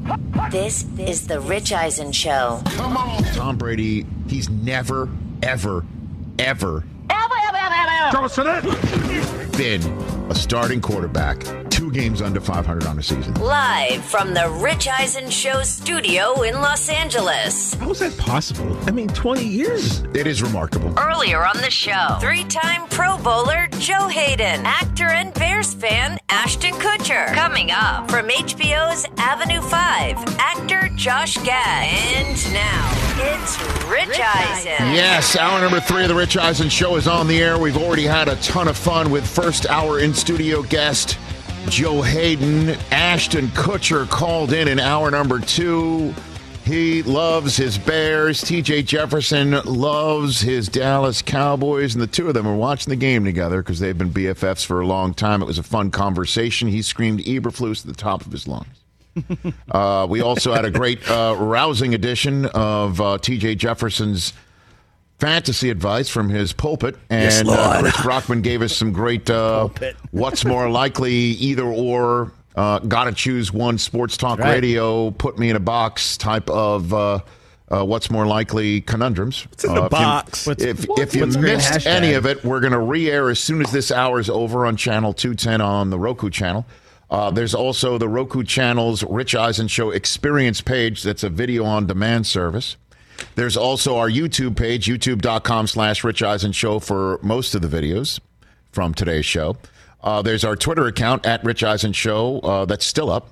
This is the Rich Eisen Show. Come on. Tom Brady, he's never, ever been a starting quarterback 2 games under 500 on the season. Live from the Rich Eisen Show studio in Los Angeles. How is that possible? I mean, 20 years. It is remarkable. Earlier on the show, 3-time Pro Bowler Joe Hayden, actor and Bears fan Ashton Kutcher. Coming up from HBO's Avenue 5, actor Josh Gad. And now, it's Rich Eisen. Yes, hour number 3 of the Rich Eisen Show is on the air. We've already had a ton of fun with first hour in-studio guest Joe Hayden. Ashton Kutcher called in hour number 2. He loves his Bears. TJ Jefferson loves his Dallas Cowboys. And the two of them are watching the game together because they've been BFFs for a long time. It was a fun conversation. He screamed Eberflus at the top of his lungs. We also had a great rousing edition of TJ Jefferson's fantasy advice from his pulpit. And Chris Brockman gave us some great what's more likely, either or, gotta choose one sports talk radio, put me in a box type of what's more likely conundrums. It's in the box. If you missed any of it, we're going to re-air as soon as this hour is over on channel 210 on the Roku channel. There's also the Roku channel's Rich Eisen Show Experience page. That's a video on demand service. There's also our YouTube page, youtube.com/Rich Eisen Show for most of the videos from today's show. There's our Twitter account at Rich Eisen Show. That's still up.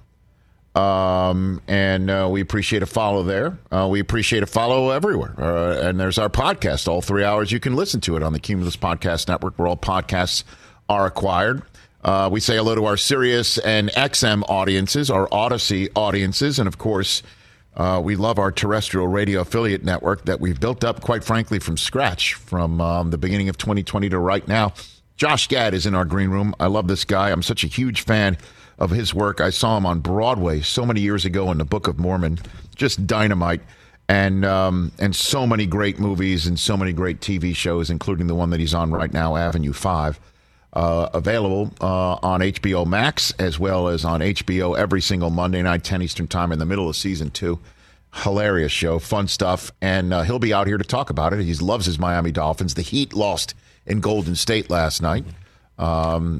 And we appreciate a follow there. We appreciate a follow everywhere. And there's our podcast, all 3 hours. You can listen to it on the Cumulus Podcast Network, where all podcasts are acquired. We say hello to our Sirius and XM audiences, our Odyssey audiences, and of course, we love our terrestrial radio affiliate network that we've built up, quite frankly, from scratch from the beginning of 2020 to right now. Josh Gad is in our green room. I love this guy. I'm such a huge fan of his work. I saw him on Broadway so many years ago in the Book of Mormon. Just dynamite. And so many great movies and so many great TV shows, including the one that he's on right now, Avenue 5. Available on HBO Max as well as on HBO every single Monday night, 10 Eastern time in the middle of season 2. Hilarious show, fun stuff, and he'll be out here to talk about it. He loves his Miami Dolphins. The Heat lost in Golden State last night. Jimmy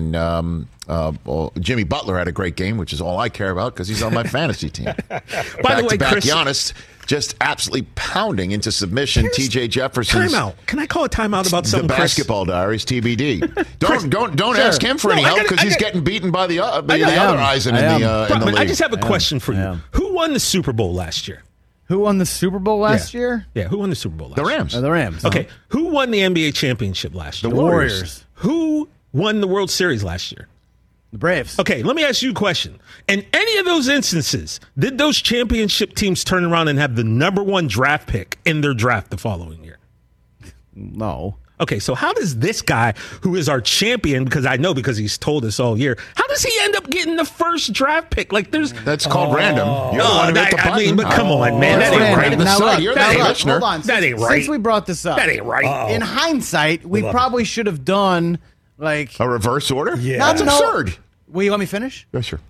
Butler had a great game, which is all I care about because he's on my fantasy team. By the way, Chris, Giannis just absolutely pounding into submission. TJ Jefferson's timeout. Can I call a timeout about something? The Basketball Diaries, TBD. Don't ask him for any help because he's getting beaten by the other Eisen in the league. I just have a question for you. Who won the Super Bowl last year? Who won the Super Bowl last year? Yeah, who won the Super Bowl last year? The Rams. Okay, who won the NBA championship last year? The Warriors. Who won the World Series last year? The Braves. Okay, let me ask you a question. In any of those instances, did those championship teams turn around and have the number 1 draft pick in their draft the following year? No. Okay, so how does this guy, who is our champion, because he's told us all year, how does he end up getting the first draft pick? That's called random. You're the one who hit the button. I mean, but come on, man, that ain't right. Hold on. That ain't right. Since we brought this up, that ain't right. In hindsight, we probably should have done a reverse order. Yeah, that's absurd. Will you let me finish? Yeah, sure.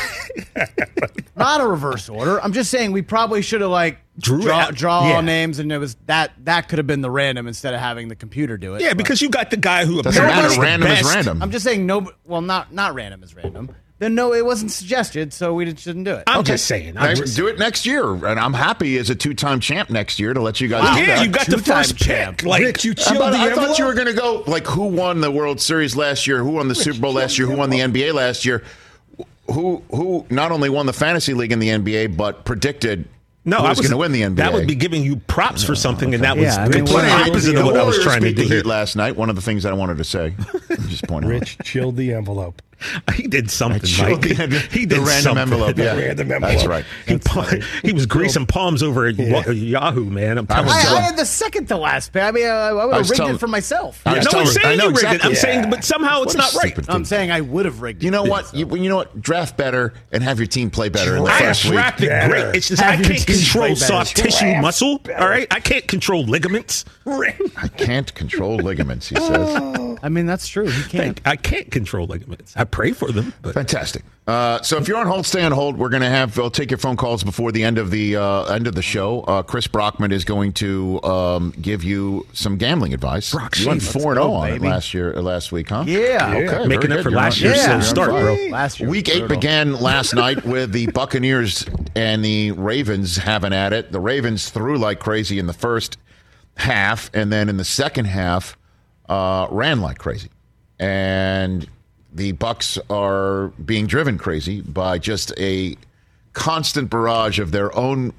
Not a reverse order. I'm just saying we probably should have draw all names, and it was that could have been the random instead of having the computer do it. Yeah, because you got the guy who doesn't matter. Random is random. I'm just saying not random is random. Then no, it wasn't suggested, so we shouldn't do it. I'm just saying. Do it next year, and I'm happy as a 2-time champ next year to let you guys do that. Yeah, you got the first pick. Rick, you chilled the envelope. I thought you were going to go who won the World Series last year, who won the Super Bowl last year, who won the NBA last year, who not only won the fantasy league in the NBA but predicted. No, I was going to win the NBA. That would be giving you props for something, and that was completely opposite of what I was trying to do here last night. One of the things that I wanted to say, just point out. Rich chilled the envelope. He did something, Mike. He did the random envelope. Yeah, random envelope. That's right. He was greasing palms over at Yahoo, man. I'm telling you. I had the second to last pick. I mean, I would have rigged it for myself. No one's saying you rigged it. I'm saying, but somehow it's not right. I'm saying I would have rigged it. You know what? You know what? Draft better and have your team play better in the first week. I drafted great. It's just I can't control soft tissue muscle. All right, I can't control ligaments. I can't control ligaments, he says. I mean, that's true. He can't. I can't control ligaments. I pray for them. But. Fantastic. So if you're on hold, stay on hold. We're going to we'll take your phone calls before the end of the show. Chris Brockman is going to give you some gambling advice. You went 4-0 on it last week, huh? Yeah. Okay, making it for last year's slow start, bro. Last year Week 8 began last night with the Buccaneers and the Ravens having at it. The Ravens threw like crazy in the first half, and then in the second half ran like crazy. And the Bucs are being driven crazy by just a constant barrage of their own,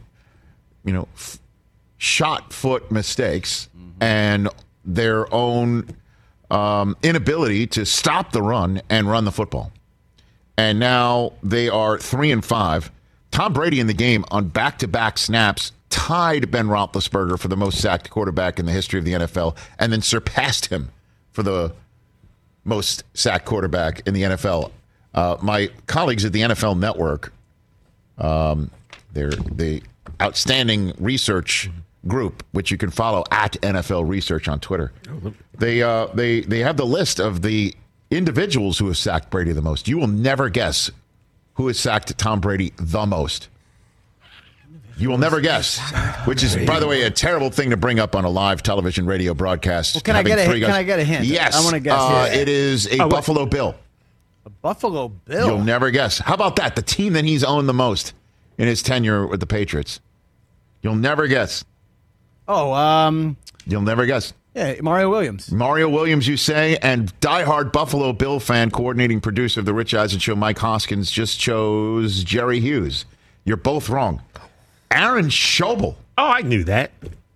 shot foot mistakes and their own inability to stop the run and run the football. And now they are 3-5. Tom Brady in the game on back-to-back snaps tied Ben Roethlisberger for the most sacked quarterback in the history of the NFL, and then surpassed him for the most sacked quarterback in the NFL. My colleagues at the NFL Network, they're the outstanding research group, which you can follow at NFL Research on Twitter. They have the list of the individuals who have sacked Brady the most. You will never guess who has sacked Tom Brady the most. You will never guess, which is, by the way, a terrible thing to bring up on a live television radio broadcast. Well, can I get a hint? Yes. I want to guess. It is a Buffalo Bill. A Buffalo Bill? You'll never guess. How about that? The team that he's owned the most in his tenure with the Patriots. You'll never guess. You'll never guess. Yeah, Mario Williams. Mario Williams, you say, and diehard Buffalo Bill fan, coordinating producer of the Rich Eisen Show, Mike Hoskins, just chose Jerry Hughes. You're both wrong. Aaron Schobel. Oh, I knew that.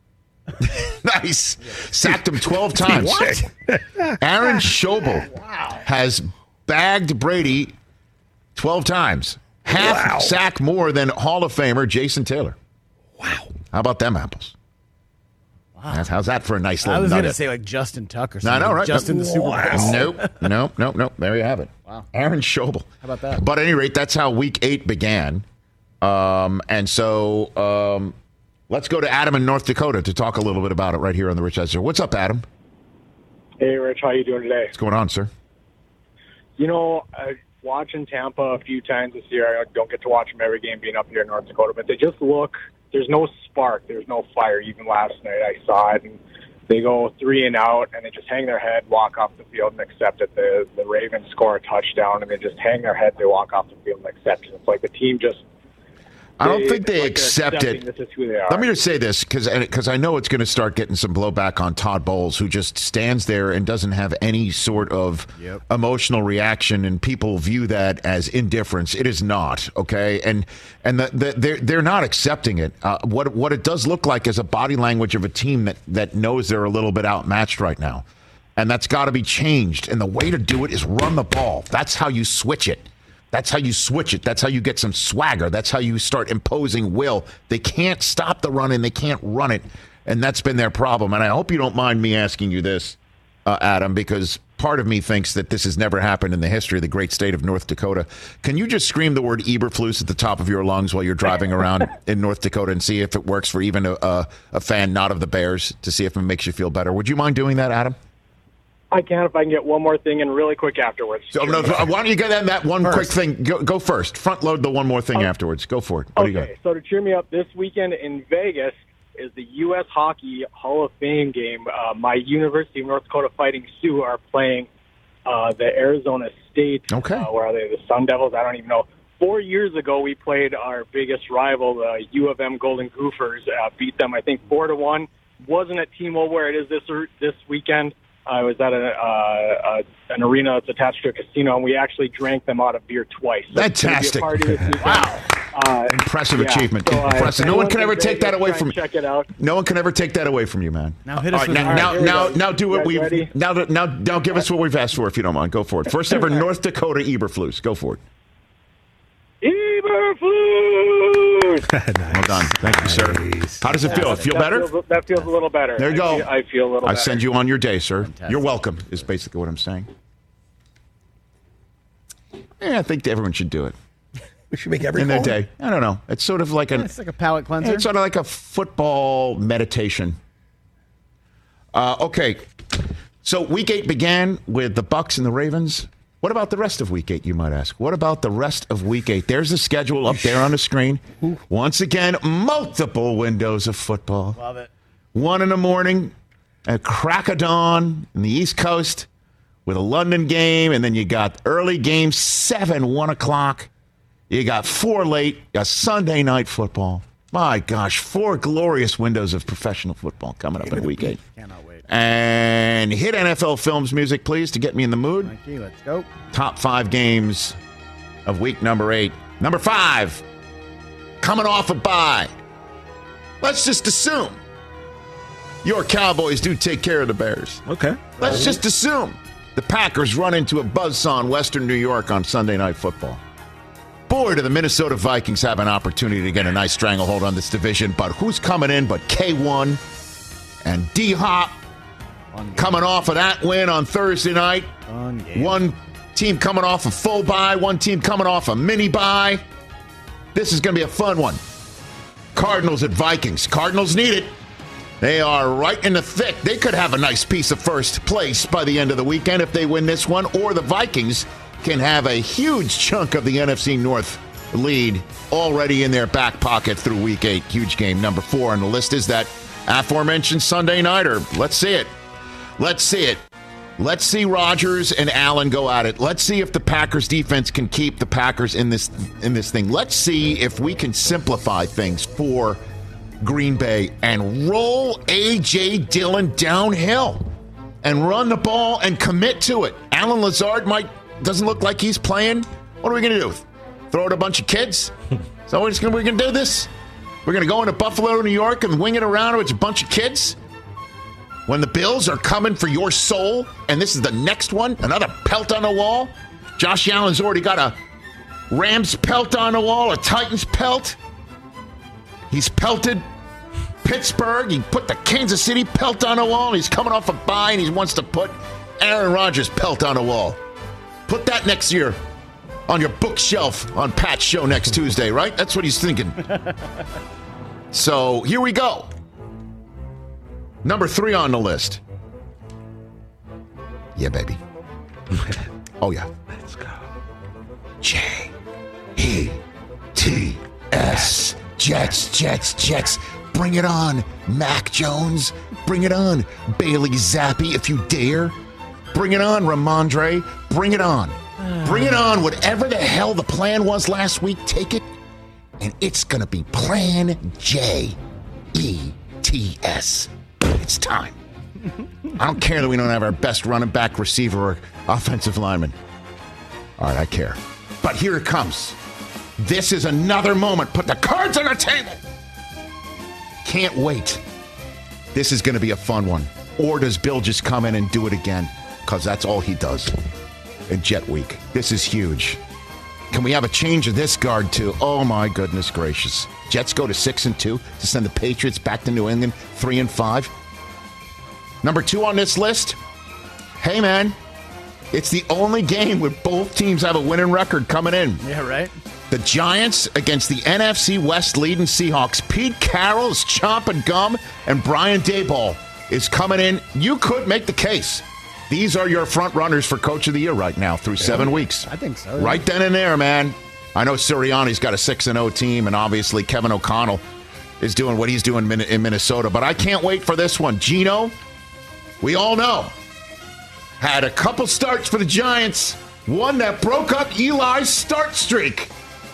Nice. Sacked him 12 times. What? Aaron Schobel has bagged Brady 12 times. Half sack more than Hall of Famer Jason Taylor. Wow. How about them apples? Wow. How's that for a nice little I was nugget? going to say like Justin Tucker. I know, right? Just in the Super Bowl. Nope. There you have it. Wow. Aaron Schobel. How about that? But at any rate, that's how Week 8 began. And so let's go to Adam in North Dakota to talk a little bit about it right here on the Rich Eisen. What's up, Adam? Hey, Rich. How you doing today? What's going on, sir? Watching Tampa a few times this year. I don't get to watch them every game being up here in North Dakota, but they just look, there's no spark. There's no fire. Even last night I saw it, and they go 3-and-out, and they just hang their head, walk off the field, and accept it. The Ravens score a touchdown, and they just hang their head, they walk off the field and accept it. It's like the team just... I don't think they accept it. This is who they are. Let me just say this, because I know it's going to start getting some blowback on Todd Bowles, who just stands there and doesn't have any sort of emotional reaction, and people view that as indifference. It is not, okay? And they're not accepting it. What it does look like is a body language of a team that knows they're a little bit outmatched right now, and that's got to be changed. And the way to do it is run the ball. That's how you switch it. That's how you switch it. That's how you get some swagger. That's how you start imposing will. They can't stop the run, and they can't run it, and that's been their problem. And I hope you don't mind me asking you this, Adam, because part of me thinks that this has never happened in the history of the great state of North Dakota. Can you just scream the word Eberflus at the top of your lungs while you're driving around in North Dakota and see if it works for even a fan not of the Bears, to see if it makes you feel better? Would you mind doing that, Adam? I can if I can get one more thing in really quick afterwards. So, why don't you get that one quick thing? Go first. Front load the one more thing afterwards. Go for it. What do you got? So to cheer me up, this weekend in Vegas is the U.S. Hockey Hall of Fame game. My University of North Dakota Fighting Sioux are playing the Arizona State. Okay. Where are they? The Sun Devils? I don't even know. 4 years ago, we played our biggest rival, the U of M Golden Gophers. Beat them, I think, 4-1. Wasn't at T-Mobile where it is this weekend. I was at an arena that's attached to a casino, and we actually drank them out of beer twice. So fantastic! Wow, impressive achievement. So, impressive. No one can ever take that away from you. Check it out. No one can ever take that away from you, man. Now hit us. Now do what we've now give us what we've asked for, if you don't mind. Go for it. First ever North Dakota Eberflus. Go for it. Eberflus. Nice. Well done. Thank you, sir. How does it feel? Feel better? That feels a little better. There you go. I feel a little better. I send you on your day, sir. Fantastic. You're welcome, is basically what I'm saying. I think everyone should do it. We should make every in their day. I don't know. It's sort of like it's like a palate cleanser. It's sort of like a football meditation. Okay. So Week 8 began with the Bucs and the Ravens. What about the rest of Week 8, you might ask? What about the rest of Week 8? There's the schedule up there on the screen. Once again, multiple windows of football. Love it. 1 in the morning, a crack of dawn in the East Coast with a London game, and then you got early game 7, 1 o'clock. You got 4 late, a Sunday night football. My gosh, 4 glorious windows of professional football coming up in Week 8. Cannot wait. And hit NFL Films music, please, to get me in the mood. Mikey, let's go. Top 5 games of week number 8. Number 5, coming off a bye. Let's just assume your Cowboys do take care of the Bears. Okay. Let's just assume the Packers run into a buzzsaw in Western New York on Sunday Night Football. Boy, do the Minnesota Vikings have an opportunity to get a nice stranglehold on this division, but who's coming in but K1 and D-Hop coming off of that win on Thursday night. One team coming off a full bye, one team coming off a mini bye. This is going to be a fun one. Cardinals at Vikings. Cardinals need it. They are right in the thick. They could have a nice piece of first place by the end of the weekend if they win this one, or the Vikings can have a huge chunk of the NFC North lead already in their back pocket through Week 8. Huge game. Number 4 on the list is that aforementioned Sunday nighter. Let's see it. Let's see it. Let's see Rodgers and Allen go at it. Let's see if the Packers defense can keep the Packers in this thing. Let's see if we can simplify things for Green Bay and roll A.J. Dillon downhill and run the ball and commit to it. Alan Lazard doesn't look like he's playing. What are we going to do? Throw it a bunch of kids? So we're going to do this? We're going to go into Buffalo, New York and wing it around with a bunch of kids? When the Bills are coming for your soul, and this is the next one, another pelt on the wall. Josh Allen's already got a Rams pelt on the wall, a Titans pelt. He's pelted Pittsburgh. He put the Kansas City pelt on the wall. He's coming off a bye, and he wants to put Aaron Rodgers pelt on the wall. Put that next year on your bookshelf on Pat's show next Tuesday, right? That's what he's thinking. So here we go. Number 3 on the list. Yeah, baby. Oh, yeah. Let's go. J-E-T-S. Jets. Bring it on, Mac Jones. Bring it on, Bailey Zappi, if you dare. Bring it on, Ramondre. Bring it on. Bring it on. Whatever the hell the plan was last week, take it. And it's going to be Plan J-E-T-S. It's time. I don't care that we don't have our best running back, receiver, or offensive lineman. All right, I care. But here it comes. This is another moment. Put the cards on the table. Can't wait. This is going to be a fun one. Or does Bill just come in and do it again? Because that's all he does in Jet Week. This is huge. Can we have a change of this guard, too? Oh, my goodness gracious. Jets go to 6-2 to send the Patriots back to New England 3-5. Number 2 on this list. Hey, man. It's the only game where both teams have a winning record coming in. Yeah, right. The Giants against the NFC West leading Seahawks. Pete Carroll is chomping gum, and Brian Daboll is coming in. You could make the case. These are your front runners for Coach of the Year right now through 7 weeks. I think so. Yeah. Right then and there, man. I know Sirianni's got a 6-0 team, and obviously Kevin O'Connell is doing what he's doing in Minnesota. But I can't wait for this one. Geno, we all know, had a couple starts for the Giants. One that broke up Eli's start streak.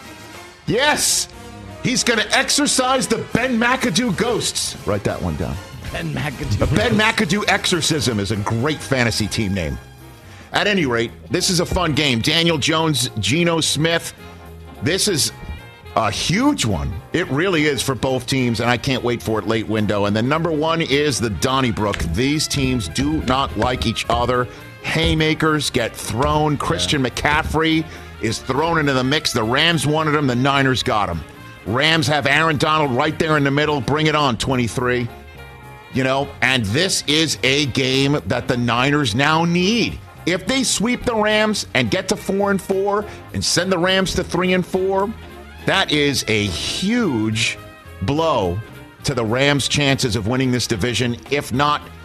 Yes, he's going to exorcise the Ben McAdoo ghosts. Write that one down. Ben McAdoo. The Ben McAdoo Exorcism is a great fantasy team name. At any rate, this is a fun game. Daniel Jones, Geno Smith. This is a huge one. It really is for both teams, and I can't wait for it late window. And then number 1 is the Donnybrook. These teams do not like each other. Haymakers get thrown. Christian McCaffrey is thrown into the mix. The Rams wanted him. The Niners got him. Rams have Aaron Donald right there in the middle. Bring it on, 23. You know, and this is a game that the Niners now need. If they sweep the Rams and get to 4-4 and send the Rams to 3-4, that is a huge blow to the Rams' chances of winning this division, if not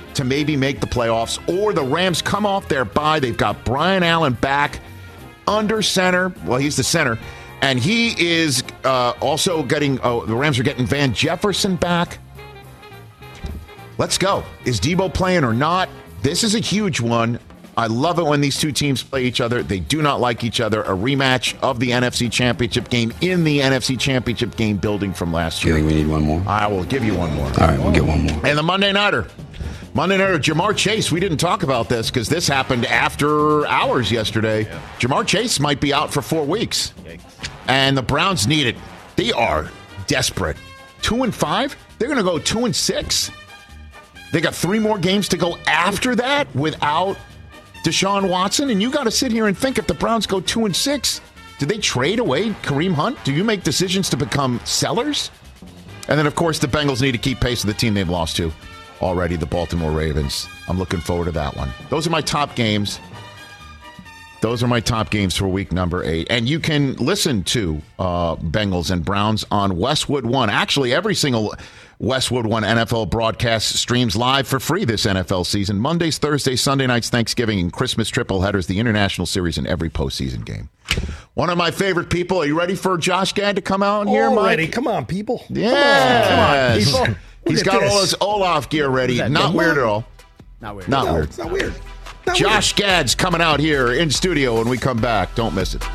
to maybe make the playoffs, or the Rams come off their bye. They've got Brian Allen back under center. Well, he's the center. And he is also getting, the Rams are getting Van Jefferson back. Let's go. Is Debo playing or not? This is a huge one. I love it when these two teams play each other. They do not like each other. A rematch of the NFC Championship game in the NFC Championship game building from last year. You think we need one more? I will give you one more. All right, we'll get one more. And the Monday Nighter, Jamar Chase. We didn't talk about this because this happened after hours yesterday. Yeah. Jamar Chase might be out for 4 weeks. Yikes. And the Browns need it. They are desperate. 2-5? They're going to go 2-6? They got 3 more games to go after that without Deshaun Watson, and you got to sit here and think if the Browns go 2-6, do they trade away Kareem Hunt? Do you make decisions to become sellers? And then, of course, the Bengals need to keep pace with the team they've lost to already, the Baltimore Ravens. I'm looking forward to that one. Those are my top games. Those are my top games for week number 8. And you can listen to Bengals and Browns on Westwood One. Actually, every single Westwood One NFL broadcast streams live for free this NFL season. Mondays, Thursdays, Sunday nights, Thanksgiving, and Christmas triple headers, the international series, and every postseason game. One of my favorite people. Are you ready for Josh Gad to come out here, Mike? Ready. Come on, people. Yeah. Come on, people. He's got all his Olaf gear ready. Not weird at all. Not weird. Not weird. It's not weird. Josh Gad's coming out here in studio when we come back. Don't miss it.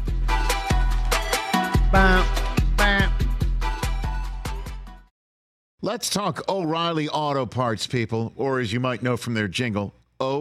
Let's talk O'Reilly Auto Parts, people, or as you might know from their jingle,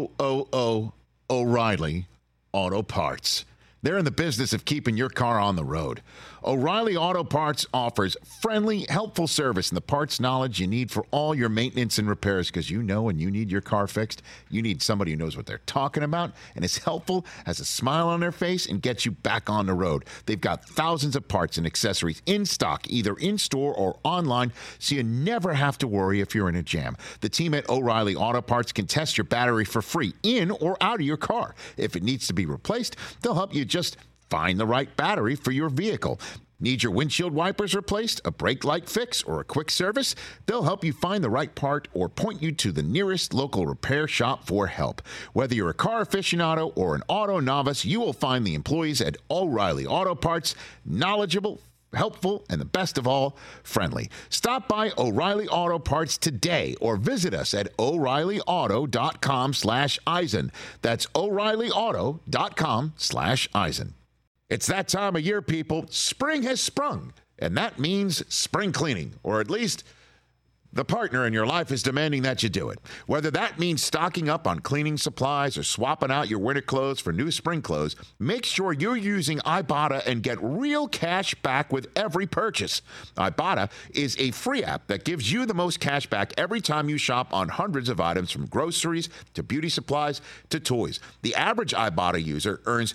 O'Reilly Auto Parts. They're in the business of keeping your car on the road. O'Reilly Auto Parts offers friendly, helpful service and the parts knowledge you need for all your maintenance and repairs, because you know when you need your car fixed, you need somebody who knows what they're talking about and is helpful, has a smile on their face, and gets you back on the road. They've got thousands of parts and accessories in stock, either in-store or online, so you never have to worry if you're in a jam. The team at O'Reilly Auto Parts can test your battery for free in or out of your car. If it needs to be replaced, they'll help you just find the right battery for your vehicle. Need your windshield wipers replaced, a brake light fix, or a quick service? They'll help you find the right part or point you to the nearest local repair shop for help. Whether you're a car aficionado or an auto novice, you will find the employees at O'Reilly Auto Parts knowledgeable, helpful, and the best of all, friendly. Stop by O'Reilly Auto Parts today or visit us at O'ReillyAuto.com/Eisen. That's O'ReillyAuto.com/Eisen. It's that time of year, people. Spring has sprung, and that means spring cleaning, or at least the partner in your life is demanding that you do it. Whether that means stocking up on cleaning supplies or swapping out your winter clothes for new spring clothes, make sure you're using Ibotta and get real cash back with every purchase. Ibotta is a free app that gives you the most cash back every time you shop on hundreds of items, from groceries to beauty supplies to toys. The average Ibotta user earns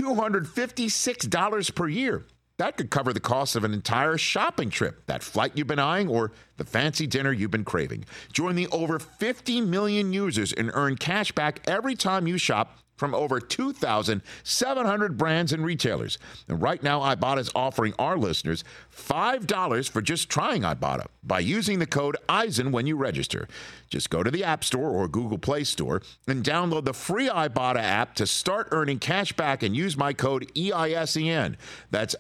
$256 per year. That could cover the cost of an entire shopping trip, that flight you've been eyeing, or the fancy dinner you've been craving. Join the over 50 million users and earn cash back every time you shop from over 2,700 brands and retailers. And right now, Ibotta is offering our listeners $5 for just trying Ibotta by using the code Eisen when you register. Just go to the App Store or Google Play Store and download the free Ibotta app to start earning cash back and use my code EISEN. That's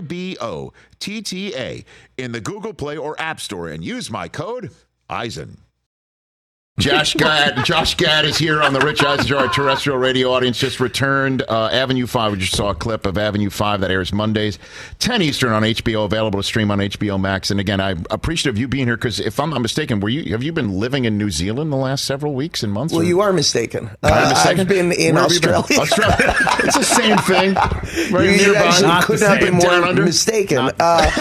IBOTTA in the Google Play or App Store, and use my code Eisen. Josh Gad is here on the Rich Eisen, our terrestrial radio audience. Just returned Avenue 5. We just saw a clip of Avenue 5 that airs Mondays, 10 Eastern on HBO, available to stream on HBO Max. And again, I'm appreciative of you being here, because if I'm not mistaken, have you been living in New Zealand the last several weeks and months? Well, you are mistaken. I've been in Australia. Australia. It's the same thing. Right you nearby. actually could not be more mistaken. You got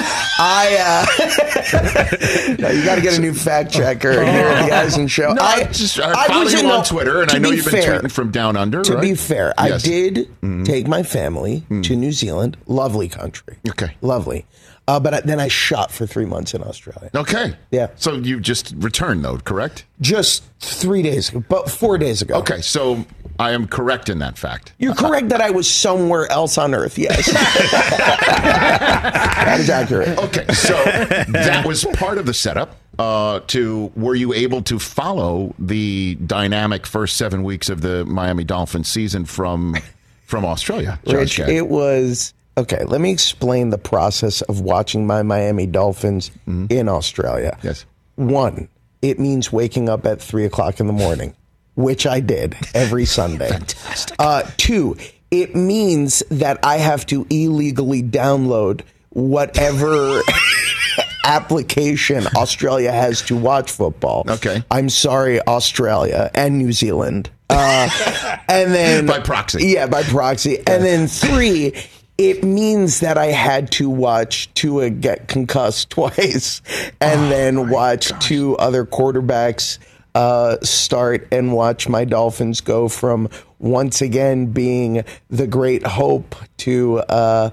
to get a new fact checker here at the Eisen Show. I follow you on Twitter, and I know you've been tweeting from down under. To right? be fair, yes. I did take my family to New Zealand. Lovely country. Okay. Lovely. But then I shot for 3 months in Australia. Okay. Yeah. So you just returned, though, correct? Just 3 days ago, but 4 days ago. Okay, so I am correct in that fact. You're correct that I was somewhere else on Earth, yes. That is accurate. Okay, so that was part of the setup. were you able to follow the dynamic first 7 weeks of the Miami Dolphins season from Australia? Rich, it was okay. Let me explain the process of watching my Miami Dolphins in Australia. Yes. 1, it means waking up at 3:00 in the morning, which I did every Sunday. Fantastic. 2, it means that I have to illegally download whatever application Australia has to watch football. Okay. I'm sorry, Australia and New Zealand. And then by proxy. Yeah, by proxy. And then 3, it means that I had to watch Tua get concussed twice and then watch 2 other quarterbacks start and watch my Dolphins go from once again being the great hope to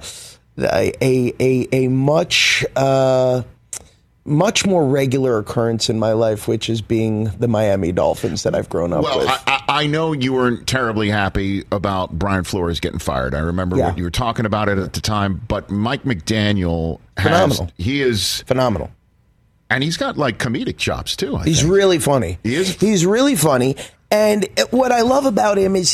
a much more regular occurrence in my life, which is being the Miami Dolphins that I've grown up with. Well, I know you weren't terribly happy about Brian Flores getting fired. I remember what you were talking about it at the time, but Mike McDaniel he is phenomenal. And he's got like comedic chops too. He's really funny. He's really funny. And what I love about him is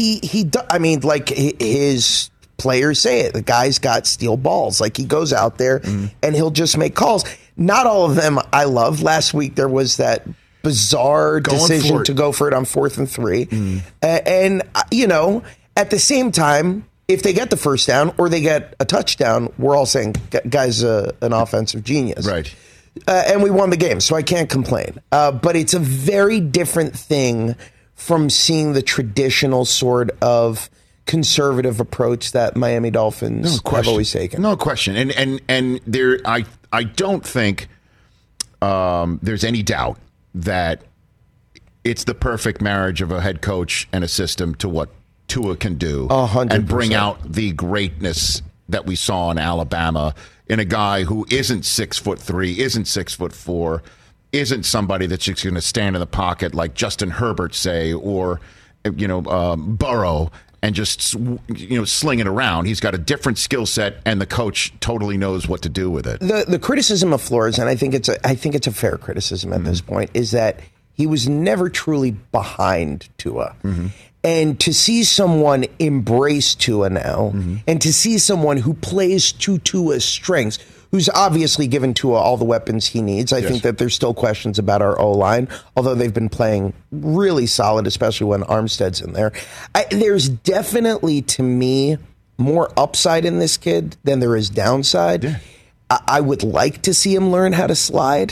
his players say it. The guy's got steel balls. Like, he goes out there and he'll just make calls. Not all of them I love. Last week there was that bizarre decision to go for it on 4th and 3. And, at the same time, if they get the first down or they get a touchdown, we're all saying, guy's an offensive genius. Right. And we won the game, so I can't complain. But it's a very different thing from seeing the traditional sort of conservative approach that Miami Dolphins have always taken. No question. And there, I don't think there's any doubt that it's the perfect marriage of a head coach and a system to what Tua can do 100%. And bring out the greatness that we saw in Alabama in a guy who isn't 6'3", isn't 6'4", isn't somebody that's just going to stand in the pocket like Justin Herbert, say, or Burrow, and just sling it around. He's got a different skill set, and the coach totally knows what to do with it. The criticism of Flores, and I think it's a fair criticism at this point, is that he was never truly behind Tua. And to see someone embrace Tua now, and to see someone who plays to Tua's strengths, who's obviously given Tua all the weapons he needs. I think that there's still questions about our O-line, although they've been playing really solid, especially when Armstead's in there. There's definitely, to me, more upside in this kid than there is downside. Yeah. I would like to see him learn how to slide.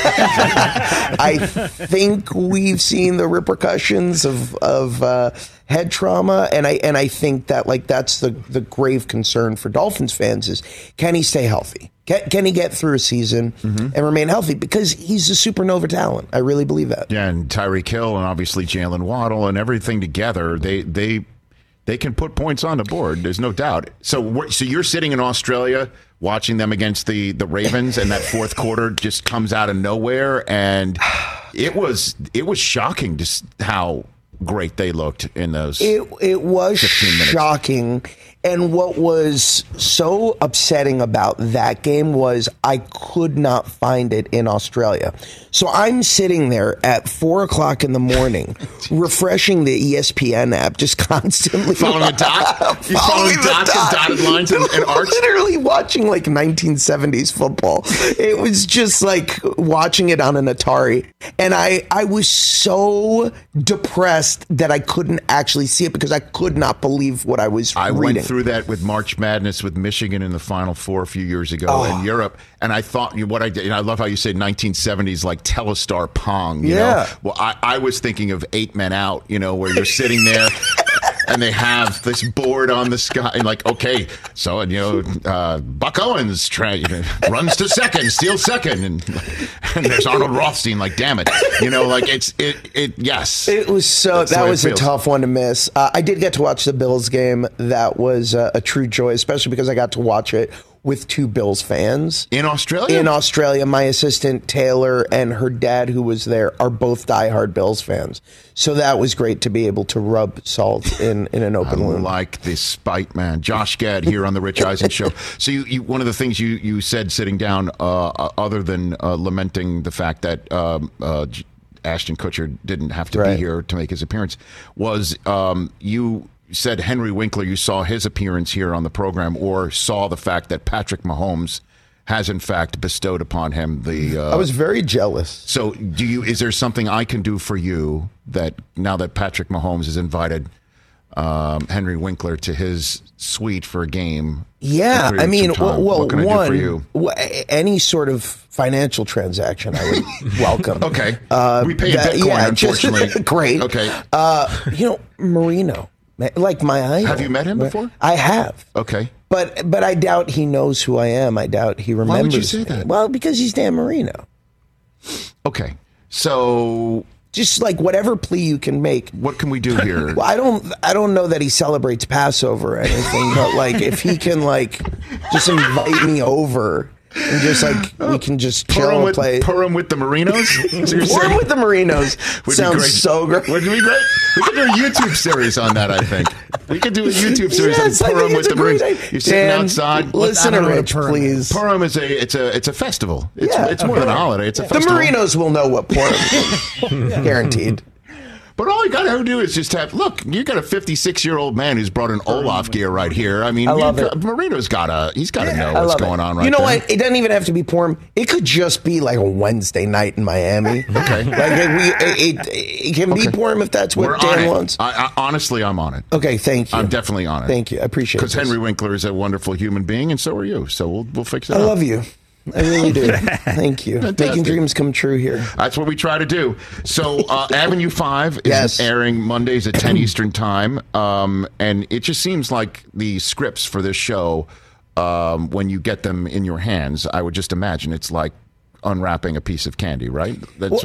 I think we've seen the repercussions of head trauma, and I think that that's the grave concern for Dolphins fans is, can he stay healthy? Can he get through a season and remain healthy? Because he's a supernova talent. I really believe that. Yeah, and Tyreek Hill and obviously Jalen Waddle and everything together, they can put points on the board. There's no doubt. So you're sitting in Australia watching them against the Ravens, and that fourth quarter just comes out of nowhere, and it was shocking just how great they looked in those. It was 15 minutes. Shocking. And what was so upsetting about that game was I could not find it in Australia. So I'm sitting there at 4:00 in the morning, refreshing the ESPN app, just constantly following the dot. You following dots and dotted lines and arcs. Literally watching like 1970s football. It was just like watching it on an Atari, and I was so depressed that I couldn't actually see it because I could not believe what I was reading. Went through that with March Madness with Michigan in the Final Four a few years ago in Europe, and I thought what I did. I love how you say 1970s like Telestar Pong. You know? Well, I was thinking of 8 Men Out. Where you're sitting there. And they have this board on the sky, and like, okay, so Buck Owens runs to second, steals second, and there's Arnold Rothstein. Like, damn it, yes. It was so that was a tough one to miss. I did get to watch the Bills game. That was a true joy, especially because I got to watch it with 2 Bills fans. In Australia? In Australia. My assistant, Taylor, and her dad, who was there, are both diehard Bills fans. So that was great to be able to rub salt in an open wound. Like this spite, man. Josh Gad here on the Rich Eisen Show. So you one of the things you said sitting down, other than lamenting the fact that Ashton Kutcher didn't have to be here to make his appearance, was you said Henry Winkler, you saw his appearance here on the program, or saw the fact that Patrick Mahomes has in fact bestowed upon him the I was very jealous. So is there something I can do for you that now that Patrick Mahomes has invited Henry Winkler to his suite for a game? Yeah, I mean, what can I do for you? Any sort of financial transaction I would welcome. Okay. We pay Bitcoin, unfortunately. Great. Okay. Marino. Like my idol. Have you met him before? I have. Okay. But I doubt he knows who I am. I doubt he remembers. Why would you say that? Well, because he's Dan Marino. Okay. So just like whatever plea you can make. What can we do here? Well, I don't know that he celebrates Passover or anything, but like if he can just invite me over. And just we can just chill and play. Purim with the Marinos? Purim with the Marinos sounds so great. Would be great. We could do a YouTube series on that, I think. We could do a YouTube series on Purim with the Marinos. You're sitting outside. Listen to Rich, please. Purim is a festival. It's more than a holiday. It's a festival. The Marinos will know what Purim is. Guaranteed. But all you got to do is just have, look, you got a 56-year-old man who's brought an Olaf gear right here. I mean, Marino's he's got to know what's going on right now. You know what? It doesn't even have to be Purim. It could just be like a Wednesday night in Miami. Okay. It can be Purim if that's what Dan wants. Honestly, I'm on it. Okay, thank you. I'm definitely on it. Thank you. I appreciate it. Because Henry Winkler is a wonderful human being, and so are you. So we'll fix it up. I love you. I really do. Thank you. Fantastic. Making dreams come true here. That's what we try to do. So Avenue 5 is airing Mondays at 10 Eastern Time. And it just seems like the scripts for this show, when you get them in your hands, I would just imagine it's like unwrapping a piece of candy, right?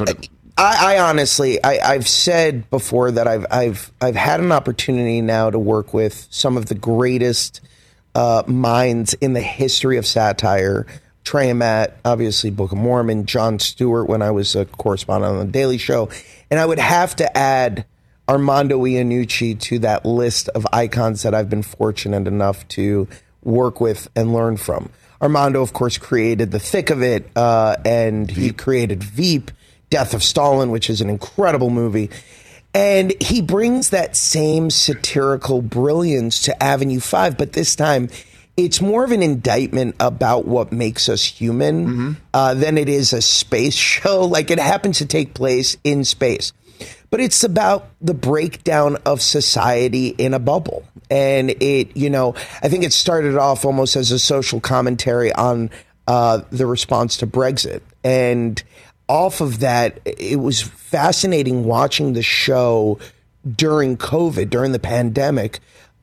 I honestly, I've said before that I've had an opportunity now to work with some of the greatest minds in the history of satire. Trey Matt, obviously Book of Mormon, Jon Stewart when I was a correspondent on The Daily Show. And I would have to add Armando Iannucci to that list of icons that I've been fortunate enough to work with and learn from. Armando, of course, created The Thick of It, and he created Veep, Death of Stalin, which is an incredible movie. And he brings that same satirical brilliance to Avenue 5, but this time it's more of an indictment about what makes us human than it is a space show. Like, it happens to take place in space. But it's about the breakdown of society in a bubble. And it, I think it started off almost as a social commentary on the response to Brexit. And off of that, it was fascinating watching the show during COVID, during the pandemic,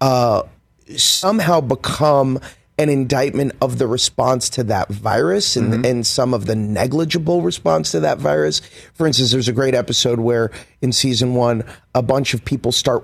somehow become an indictment of the response to that virus and some of the negligible response to that virus. For instance, there's a great episode where in season 1, a bunch of people start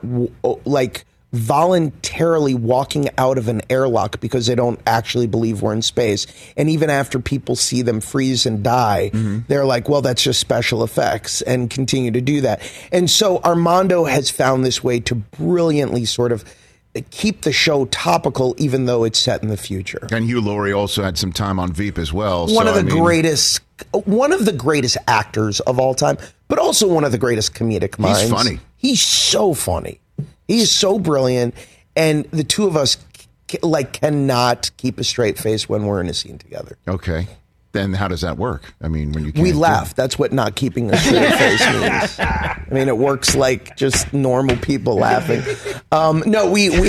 voluntarily walking out of an airlock because they don't actually believe we're in space. And even after people see them freeze and die, they're like, well, that's just special effects, and continue to do that. And so Armando has found this way to brilliantly sort of keep the show topical, even though it's set in the future. And Hugh Laurie also had some time on Veep as well. One of the greatest actors of all time, but also one of the greatest comedic minds. He's funny. He's so funny. He is so brilliant. And the two of us cannot keep a straight face when we're in a scene together. Okay. Then how does that work? I mean, when you can't we laugh. That's what not keeping a straight face means. I mean, it works like just normal people laughing. No,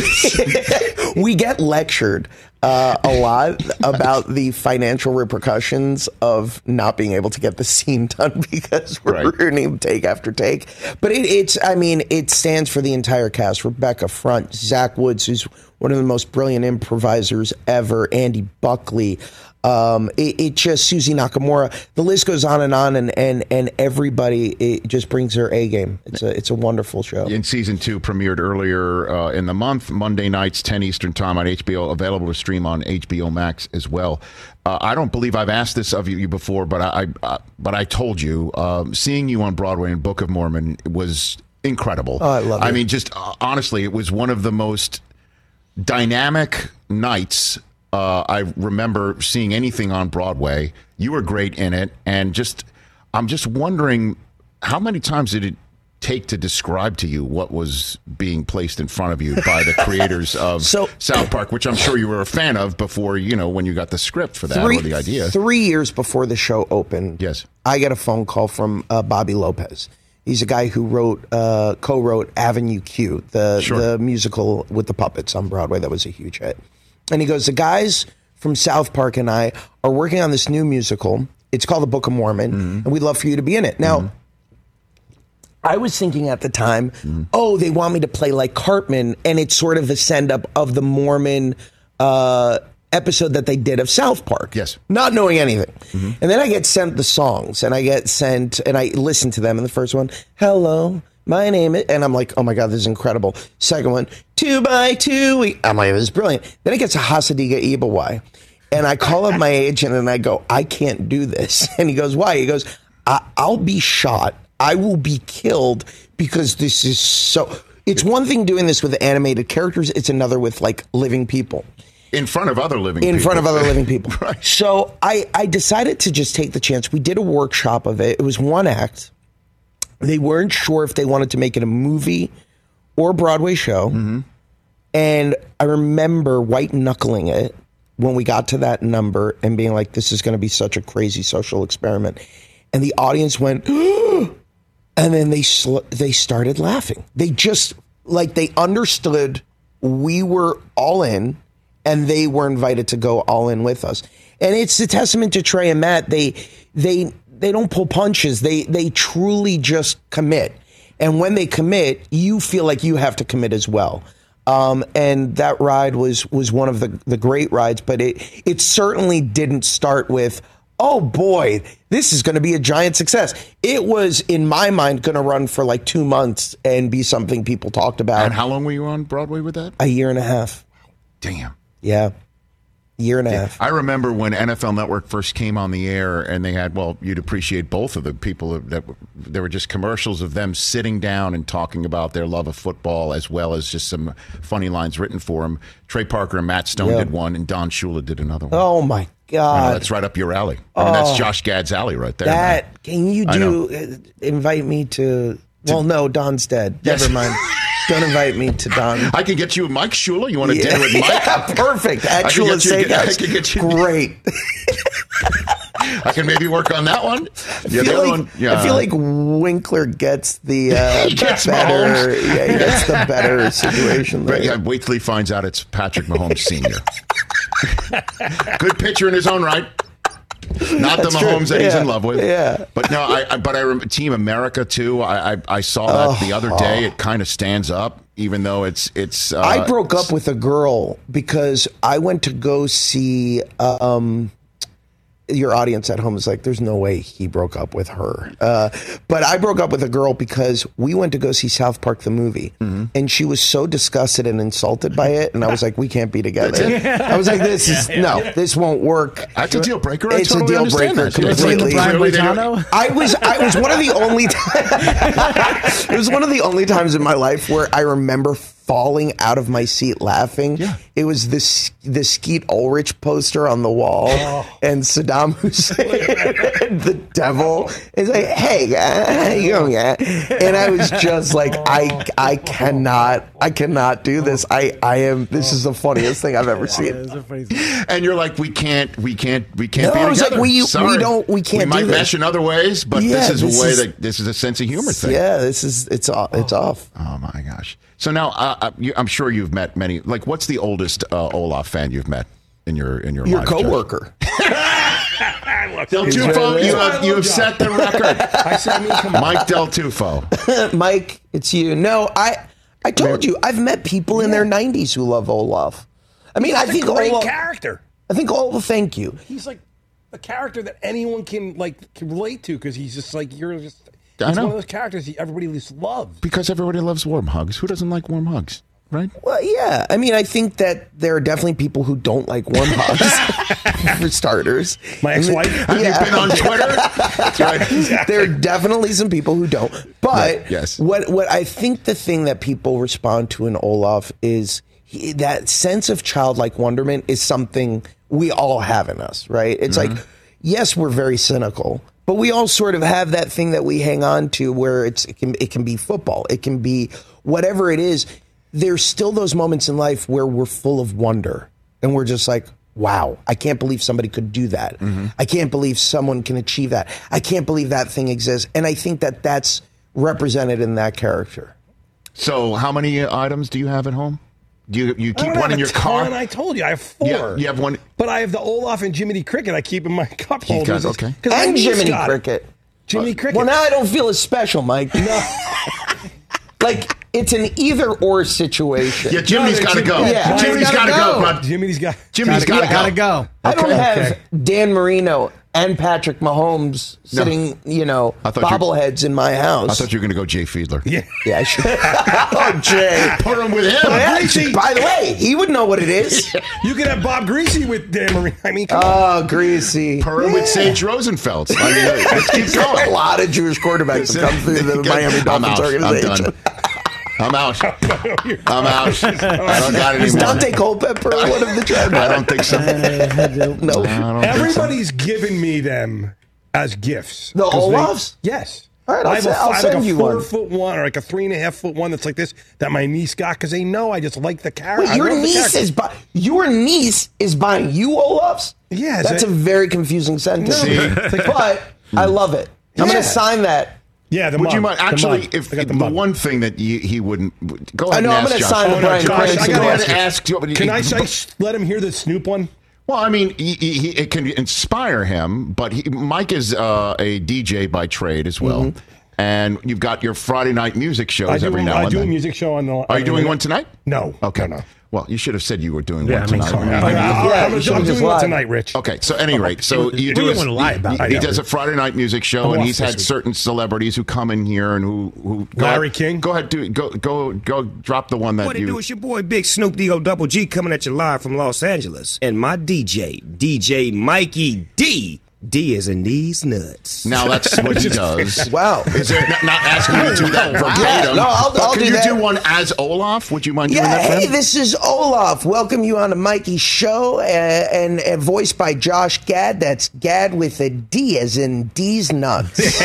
we get lectured a lot about the financial repercussions of not being able to get the scene done because we're ruining take after take. But it stands for the entire cast. Rebecca Front, Zach Woods, who's one of the most brilliant improvisers ever, Andy Buckley. It just Susie Nakamura. The list goes on, and everybody it just brings their A game. It's a wonderful show. And season 2 premiered earlier in the month, Monday nights, 10 Eastern time on HBO, available to stream on HBO Max as well. I don't believe I've asked this of you before, but I told you, seeing you on Broadway in Book of Mormon was incredible. Oh, I love it. I mean, just honestly, it was one of the most dynamic nights I remember seeing anything on Broadway. You were great in it, and I'm just wondering, how many times did it take to describe to you what was being placed in front of you by the creators of South Park, which I'm sure you were a fan of before, when you got the script for that or the idea. 3 years before the show opened, yes, I got a phone call from Bobby Lopez. He's a guy who co-wrote Avenue Q, the musical with the puppets on Broadway that was a huge hit. And he goes, the guys from South Park and I are working on this new musical. It's called The Book of Mormon, and we'd love for you to be in it. Now, I was thinking at the time, they want me to play like Cartman, and it's sort of a send-up of the Mormon episode that they did of South Park. Yes. Not knowing anything. And then I get sent the songs, and I listen to them. And the first one, hello, my name is, and I'm like, oh my God, this is incredible. Second one, 2 by 2. I'm like, this is brilliant. Then it gets to Hasadiga Ibawai. And I call up my agent and I go, I can't do this. And he goes, why? He goes, I'll be shot. I will be killed because this is so. It's one thing doing this with animated characters. It's another with like living people. In front of other living people. In front of other living people. Right. So I decided to just take the chance. We did a workshop of it. It was one act. They weren't sure if they wanted to make it a movie or a Broadway show. And I remember white knuckling it when we got to that number and being like, this is going to be such a crazy social experiment. And the audience went, and then they started laughing. They just, like, they understood we were all in, and they were invited to go all in with us. And it's a testament to Trey and Matt. They don't pull punches. They truly just commit. And when they commit, you feel like you have to commit as well. And that ride was one of the great rides, but it certainly didn't start with, oh boy, this is going to be a giant success. It was, in my mind, going to run for like 2 months and be something people talked about. And how long were you on Broadway with that? A year and a half. Damn. Yeah. Year and a half. I remember when NFL Network first came on the air, and they had, well, you'd appreciate both of the people that there were just commercials of them sitting down and talking about their love of football, as well as just some funny lines written for them. Trey Parker and Matt Stone did one, and Don Shula did another one. Oh my God. I know, that's right up your alley. I mean, that's Josh Gad's alley right there. That, man. Can you invite me to, well, no, Don's dead. Yes. Never mind. Don't invite me to Don. I can get you Mike Shula. You want to dinner with Mike? Yeah, perfect. Actual I can get you. Great. I can maybe work on that one. I feel like Winkler gets the better. Yeah, he gets the better situation there. Yeah, wait till he finds out it's Patrick Mahomes Sr. Good pitcher in his own right. Not the Mahomes that he's in love with. Yeah. But no, I remember Team America too. I saw that the other day. It kind of stands up, even though it's. I broke up with a girl because I went to go see. Your audience at home is like, there's no way he broke up with her. But I broke up with a girl because we went to go see South Park the movie, and she was so disgusted and insulted by it, and I was like, we can't be together. I was like, this won't work. That's a deal breaker. It's a deal breaker completely. I was one of the only it was one of the only times in my life where I remember falling out of my seat laughing. Yeah. It was the Skeet Ulrich poster on the wall, and Saddam Hussein, the devil, is like, "Hey, how you going?" And I was just like, I cannot do this. I am. This is the funniest thing I've ever seen. And you're like, we can't be together. I was like, we can't. We might mesh in other ways, but this is a way that this is a sense of humor thing. Yeah, it's off. Oh my gosh. So now, I'm sure you've met many. Like, what's the oldest Olaf fan you've met in your Your life? coworker. Del Tufo, you have set the record. Mike Del Tufo. Mike, it's you. No, I told you, I've met people in their 90s who love Olaf. I mean, I think great Olaf, character. I think all thank you. He's like a character that anyone can relate to because he's just like He's I one know. of those characters everybody just loves. Because everybody loves warm hugs. Who doesn't like warm hugs? Right? Well, yeah. I mean, I think that there are definitely people who don't like warm hugs, for starters. My ex-wife. Have you been on Twitter? That's right. There are definitely some people who don't. But Yes. what I think the thing that people respond to in Olaf is that sense of childlike wonderment is something we all have in us, right? It's like, yes, we're very cynical, but we all sort of have that thing that we hang on to where it can be football. It can be whatever it is. There's still those moments in life where we're full of wonder and we're just like, wow, I can't believe somebody could do that. I can't believe someone can achieve that. I can't believe that thing exists. And I think that that's represented in that character. So how many items do you have at home? Do you keep one in your car? I told you I have 4. Yeah, you have one. But I have the Olaf and Jiminy Cricket I keep in my cup holders. okay. And Jiminy Cricket. Jiminy Cricket. Well, now I don't feel as special, Mike. No. Like, it's an either-or situation. Yeah, Jimmy's got to go. Yeah. Jimmy's got to go, bud. Jimmy's got Gotta go. I don't Okay. have Dan Marino and Patrick Mahomes sitting, I thought bobbleheads in my house. I thought you were going to go Jay Fiedler. Yeah. Yeah, I should. Oh, Jay. Put him with him. Yeah, Greasy. by the way, he would know what it is. You could have Bob Greasy with Dan Marino. I mean, come on. Oh, Greasy. Put him with Sage Rosenfeld. I mean, let's keep A going. lot of Jewish quarterbacks have come through the Miami I'm Dolphins out. organization. I'm out. I'm out. I don't got any Is more. Dante Culpepper one of the tribes? I don't think so. No. Everybody's giving me them as gifts. The 'Cause they- Olafs? Yes. All right, I have I'll I have send like a you one. 4-foot one or like a 3.5 foot one that's like this that my niece got because they know I just like the character. Wait, your niece is buying you Olafs? Yeah, That's a very confusing sentence. See? But I love it. I'm going Yeah. to sign that. Yeah, the Would mug. you mind? The Actually, mug. if I got the mug. one thing that he wouldn't go ahead I know, and I'm ask going to Josh. sign the Oh, no, Brian Josh, Cranston. I Go gotta ahead ask and you. ask. Can I let him hear the Snoop one? Well, I mean, it can inspire him, but Mike is a DJ by trade as well. And you've got your Friday night music shows every now I and do a then. music show on the. Are you doing one tonight? No. Okay. No. Well, you should have said you were doing Yeah, one I mean, tonight. sorry. I'm you should've doing just one lied. tonight, Rich. Okay, so at any rate, so you We do. don't wanna lie about it. He I know. does a Friday night music show, I'm and off he's this had week. certain celebrities who come in here and who. Go Larry ahead, King? Go ahead, go. Drop the one that What it you. do? It's your boy Big Snoop D-O Double G coming at you live from Los Angeles. And my DJ Mikey D. D is in these nuts. Now that's what he does. Wow. Is it not asking you to do that verbatim? No, I'll But can do you that. do one as Olaf? Would you mind doing Yeah, that? for hey, him? this is Olaf. Welcome you on the Mikey Show, and voiced by Josh Gad. That's Gad with a D as in D's nuts.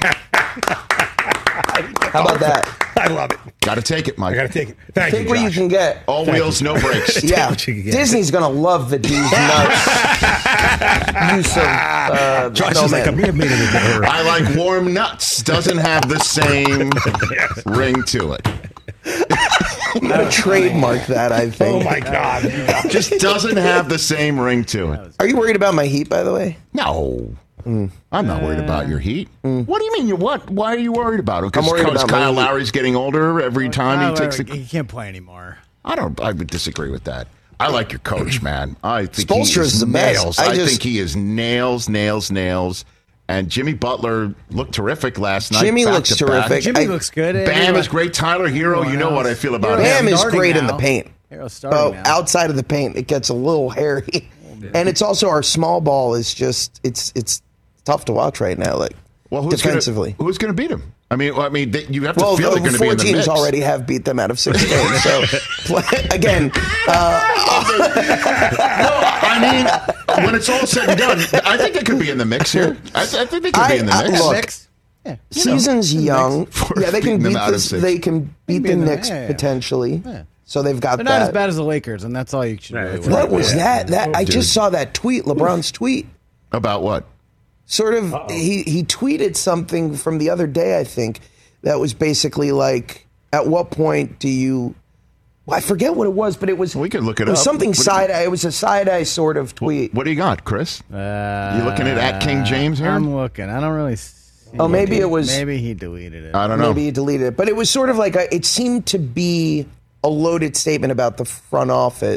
How about that? I love it. Got to take it, Mike. I got to take it. Thank Take you, what you Josh. can get. All wheels, no brakes. Yeah, what you can get. Disney's gonna love the D's nuts. Use of Josh is like, I snowman. may have made it a bit early. I like warm nuts. Doesn't have the same ring to it. I'm gonna trademark that. I Oh think. my God. Just doesn't have the same ring to it. Are you worried about my heat? By the way, No. I'm not worried about your heat. What do you mean? What? Why are you worried about it? Because I'm worried about my Kyle heat. Lowry's getting older every time he takes the. He can't play anymore. I would disagree with that. I like your coach, man. I think Spoelstra he is is the best. nails. I I just- think he is nails. And Jimmy Butler looked terrific last night. Jimmy back looks to back. terrific. Jimmy looks good. Bam is great. Tyler Hero, you know what I feel about him. Bam is starting great in now. the paint. Hero's starting Oh, now. outside of the paint, it gets a little hairy, and it's also our small ball is just it's tough to watch right now. Like defensively. Who's going to beat him? I mean, you have to Well, feel they're going to be 4 in the teams mix. already have beat them out of 6 games. So, again, I mean, when it's all said and done, I think they could be in the mix here. I think they could be in the mix. look, Six? Yeah. season's young. For Yeah, they can beating them beat out of this. 6. They can beat be the in the- Knicks yeah. potentially. Yeah. So they've got They're that. not as bad as the Lakers, and that's all you should really worry What about. was that? I Dude. just saw that tweet. LeBron's tweet. About what? Sort of. He tweeted something from the other day. I think that was basically like, at what point do you? Well, I forget what it was, but it was. We could look it was up. something What- side eye. It was a side eye sort of tweet. What do you got, Chris? You looking at King James here? I'm looking. I don't really see Oh, maybe it was. Maybe he deleted it. I don't know. Maybe he deleted it, but it was sort of like it seemed to be a loaded statement about the front office.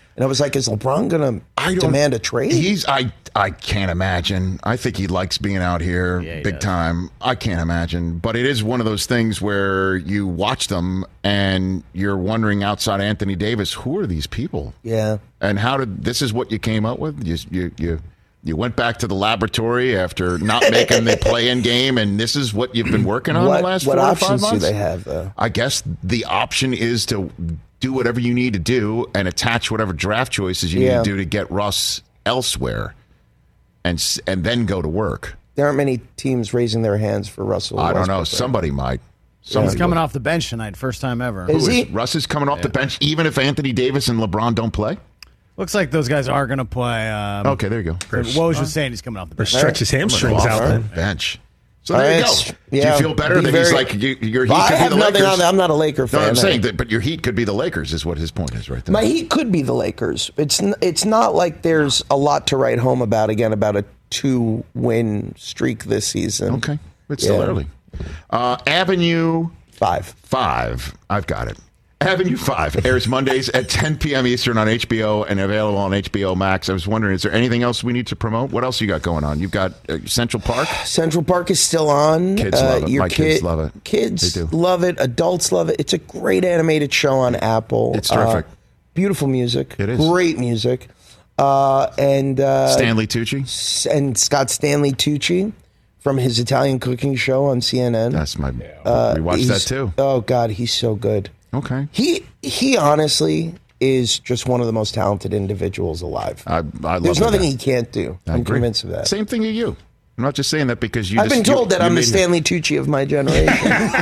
And I was like, is LeBron going to demand a trade? I can't imagine. I think he likes being out here big time. I can't imagine. But it is one of those things where you watch them and you're wondering, outside Anthony Davis, who are these people? Yeah. And this is what you came up with? You went back to the laboratory after not making the play-in game, and this is what you've been working on the last 4 or 5 months? What options do they have, though? I guess the option is to do whatever you need to do and attach whatever draft choices you need to do to get Russ elsewhere and then go to work. There aren't many teams raising their hands for Russell I don't know. Westbrook. Somebody might. He's coming off the bench tonight, first time ever. Is he? Russ is coming off the bench, even if Anthony Davis and LeBron don't play? Looks like those guys are going to play. Okay, there you go. Woj was saying he's coming off the bench. Stretch his hamstrings out then. Bench. So there you go. Yeah, do you feel better that he's like your Heat could be the Lakers? I'm not a Laker fan. No, I'm saying that, but your Heat could be the Lakers is what his point is right there. My Heat could be the Lakers. It's not like there's a lot to write home about a 2-win streak this season. Okay, it's still early. Avenue 5. I've got it. Avenue 5 airs Mondays at 10 p.m. Eastern on HBO and available on HBO Max. I was wondering, is there anything else we need to promote? What else you got going on? You've got Central Park? Central Park is still on. Kids love it. My kids love it. Kids love it. Adults love it. It's a great animated show on Apple. It's terrific. Beautiful music. It is. Great music. And Stanley Tucci? And Scott Stanley Tucci from his Italian cooking show on CNN. That's my... we watched that too. Oh, God, he's so good. Okay. He honestly is just one of the most talented individuals alive. I love There's nothing he can't do. I'm convinced of that. Same thing to you. I'm not just saying that because I've been told that I'm the Stanley Tucci of my generation.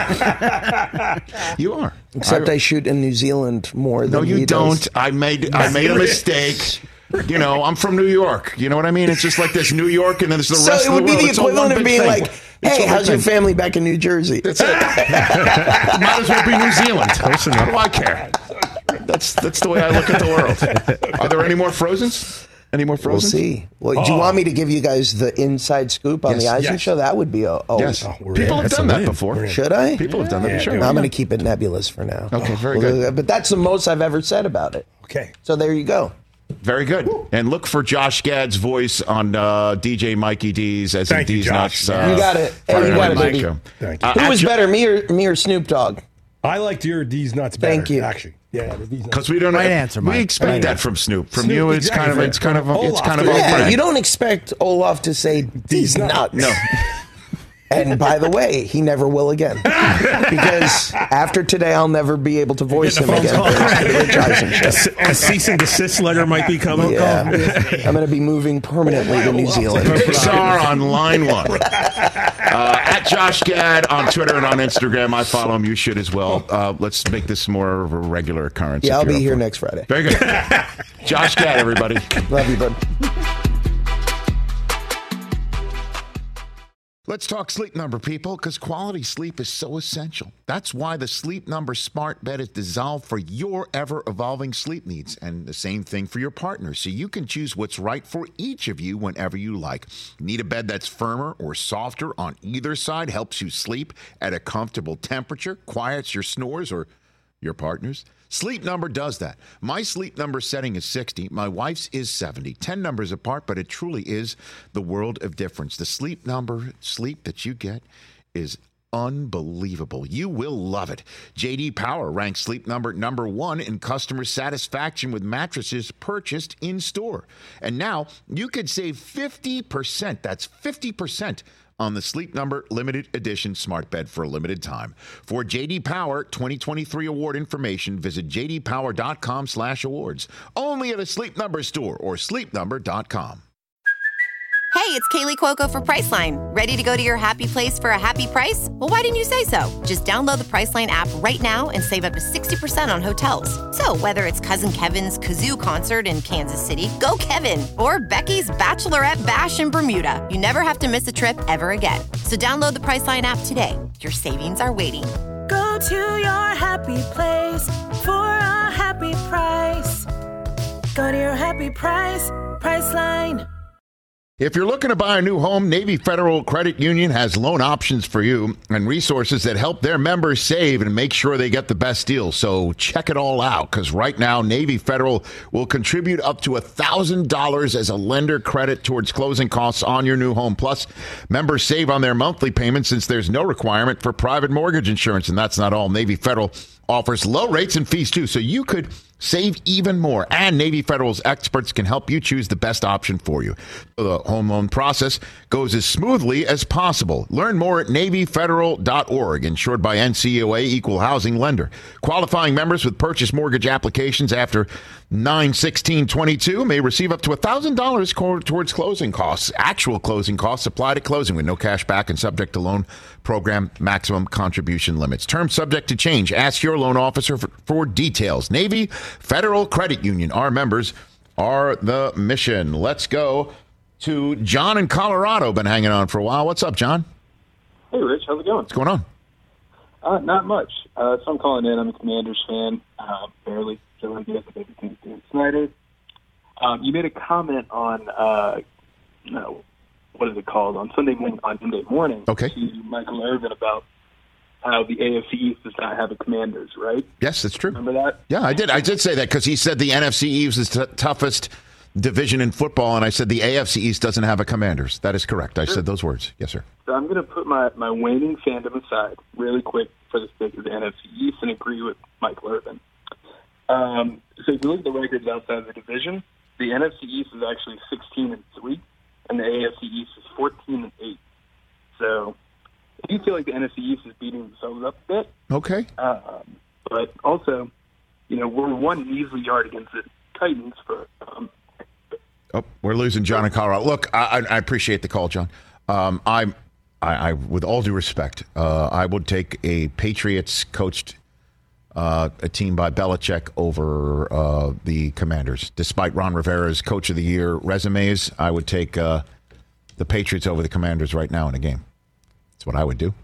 You are. Except I shoot in New Zealand more than he does. No, you don't. I made a mistake. You know, I'm from New York. You know what I mean? It's just like this New York, and then there's the rest of the world. So it would be the equivalent of being like, hey, how's your family back in New Jersey? That's it. Might as well be New Zealand. What do I care? That's the way I look at the world. Are there any more Frozens? Any more Frozens? We'll see. Well, do you want me to give you guys the inside scoop on the Eisen show? That would be yes. People have done that before. Should I? People have done that before. I'm going to keep it nebulous for now. Okay, very good. But that's the most I've ever said about it. Okay. So there you go. Very good. And look for Josh Gad's voice on DJ Mikey D's as in D's Nuts. You got it. Hey, you got it, baby. Thank you. Who was better, me or Snoop Dogg? I liked your D's Nuts better. Thank you. Actually. Yeah, because we don't right answer, Mike. We expect that from Snoop. From you, it's kind of you don't expect Olaf to say D's Nuts. No. And by the way, he never will again. Because after today, I'll never be able to voice him again. A cease and desist letter might be coming. Yeah. I'm going to be moving permanently to New Zealand. Pixar on line 1. At Josh Gad on Twitter and on Instagram. I follow him. You should as well. Let's make this more of a regular occurrence. Yeah, I'll be here next Friday. Very good. Josh Gad, everybody. Love you, bud. Let's talk Sleep Number, people, because quality sleep is so essential. That's why the Sleep Number smart bed is designed for your ever-evolving sleep needs, and the same thing for your partner, so you can choose what's right for each of you whenever you like. Need a bed that's firmer or softer on either side, helps you sleep at a comfortable temperature, quiets your snores or your partner's? Sleep Number does that. My Sleep Number setting is 60. My wife's is 70. 10 numbers apart, but it truly is the world of difference. The Sleep Number sleep that you get is unbelievable. You will love it. J.D. Power ranks Sleep Number number 1 in customer satisfaction with mattresses purchased in store. And now you could save 50%. That's 50%. On the Sleep Number Limited Edition Smart Bed for a limited time. For J.D. Power 2023 award information, visit jdpower.com/awards. Only at a Sleep Number store or sleepnumber.com. Hey, it's Kaylee Cuoco for Priceline. Ready to go to your happy place for a happy price? Well, why didn't you say so? Just download the Priceline app right now and save up to 60% on hotels. So whether it's Cousin Kevin's Kazoo Concert in Kansas City, go Kevin, or Becky's Bachelorette Bash in Bermuda, you never have to miss a trip ever again. So download the Priceline app today. Your savings are waiting. Go to your happy place for a happy price. Go to your happy price, Priceline. If you're looking to buy a new home, Navy Federal Credit Union has loan options for you and resources that help their members save and make sure they get the best deal. So check it all out, because right now, Navy Federal will contribute up to $1,000 as a lender credit towards closing costs on your new home. Plus, members save on their monthly payments since there's no requirement for private mortgage insurance. And that's not all. Navy Federal offers low rates and fees, too, so you could save even more. And Navy Federal's experts can help you choose the best option for you. The home loan process goes as smoothly as possible. Learn more at NavyFederal.org, insured by NCUA, equal housing lender. Qualifying members with purchase mortgage applications after 9/16/22 may receive up to $1,000 towards closing costs. Actual closing costs applied at closing with no cash back and subject to loan program maximum contribution limits. Terms subject to change. Ask your loan officer for details. Navy Federal Credit Union. Our members are the mission. Let's go to John in Colorado. Been hanging on for a while. What's up, John? Hey, Rich. How's it going? What's going on? Not much. So I'm calling in. I'm a Commanders fan. Barely. So I guess everything's Dan Snyder. You made a comment on, what is it called? On Sunday morning. Okay. To Michael Irvin about how the AFC East does not have a Commanders, right? Yes, that's true. Remember that? Yeah, I did. I did say that because he said the NFC East is the toughest division in football, and I said the AFC East doesn't have a Commanders. That is correct. I said those words. Yes, sir. So I'm going to put my waning fandom aside really quick for the sake of the NFC East and agree with Michael Irvin. So if you look at the records outside of the division, the NFC East is actually 16-3, and the AFC East is 14-8. So I do feel like the NFC East is beating themselves up a bit. Okay. But also, we're one measly yard against the Titans for. We're losing John in Colorado. Look, I appreciate the call, John. I with all due respect, I would take a Patriots coached a team by Belichick over the Commanders. Despite Ron Rivera's Coach of the Year resumes, I would take the Patriots over the Commanders right now in a game. That's what I would do.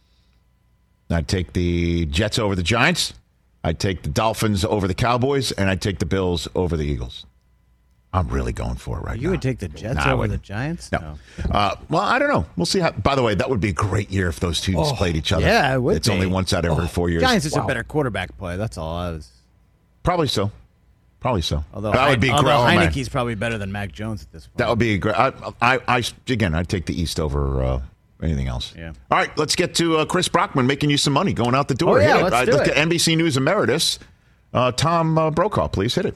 I'd take the Jets over the Giants. I'd take the Dolphins over the Cowboys, and I'd take the Bills over the Eagles. I'm really going for it right now. You would take the Jets over the Giants? No. Well, I don't know. We'll see how. By the way, that would be a great year if those teams played each other. Yeah, it would. It's only once out every 4 years. Giants is a better quarterback play. That's all I was. Probably so. Although that would be great. Heineke's probably better than Mac Jones at this point. That would be great. Again, I'd take the East over anything else. Yeah. All right, let's get to Chris Brockman making you some money going out the door. Oh, yeah, hit let's do it. Get NBC News Emeritus Tom Brokaw, please hit it.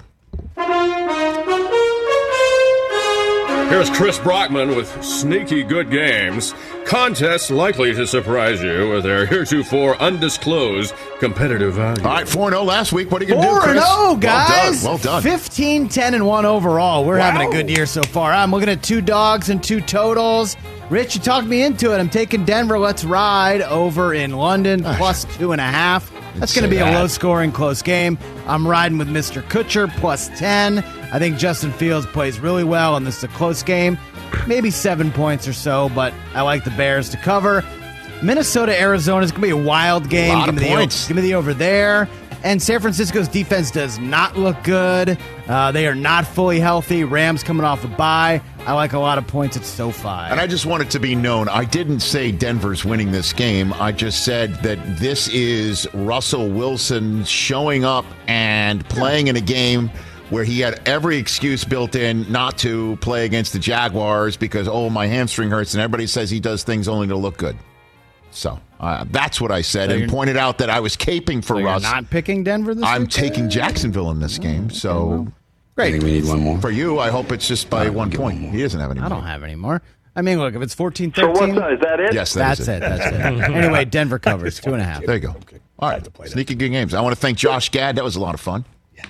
Here's Chris Brockman with sneaky good games. Contests likely to surprise you with their heretofore undisclosed competitive value. All right, 4-0 last week. What are you going to do, Chris? 4-0, guys. Well done. 15, 10, and 1 overall. We're having a good year so far. I'm looking at 2 dogs and 2 totals. Rich, you talked me into it. I'm taking Denver. Let's ride over in London, plus 2.5. That's going to be a low-scoring, close game. I'm riding with Mr. Kutcher, plus 10. I think Justin Fields plays really well, and this is a close game. Maybe 7 points or so, but I like the Bears to cover. Minnesota, Arizona is going to be a wild game. A lot of points. Give me the over there. And San Francisco's defense does not look good. They are not fully healthy. Rams coming off a bye. I like a lot of points at SoFi. And I just want it to be known, I didn't say Denver's winning this game. I just said that this is Russell Wilson showing up and playing in a game where he had every excuse built in not to play against the Jaguars because, my hamstring hurts, and everybody says he does things only to look good. So that's what I said, and pointed out that I was caping for Russ. You're not picking Denver this I'm week? taking Jacksonville in this game, so great. I think we need one more. For you, I hope it's just by 1 point. He doesn't have any more. I don't have any more. I mean, look, if it's 14-13. So is that it? Yes, that's it. Anyway, Denver covers 2.5. There you go. All right, sneaky good games. I want to thank Josh Gad. That was a lot of fun.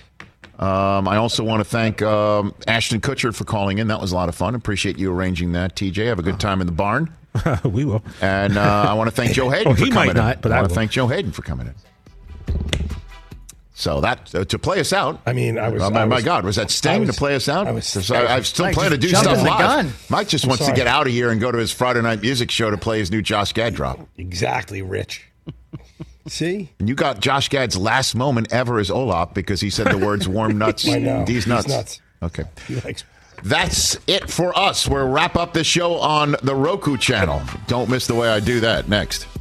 I also want to thank Ashton Kutcher for calling in. That was a lot of fun. Appreciate you arranging that, TJ. Have a good time in the barn. We will. And I want to thank Joe Hayden for coming in. He might not, but I want will. to thank Joe Hayden for coming in. So that to play us out. I mean, my God, was that Sting to play us out? I'm still planning to do stuff live. Mike just wants to get out of here and go to his Friday night music show to play his new Josh Gad drop. Exactly, Rich. See? And you got Josh Gad's last moment ever as Olaf because he said the words warm nuts. I know. These nuts. These nuts. Okay. He likes That's it for us. We'll wrap up this show on the Roku channel. Don't miss the way I do that next.